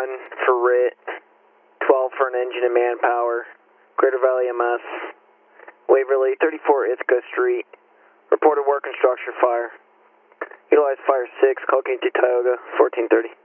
for RIT, 12 for an engine and manpower, Greater Valley MS, Waverly, 34 Ithaca Street, reported work and structure fire. Utilize fire 6, call King 2 Tioga, 1430.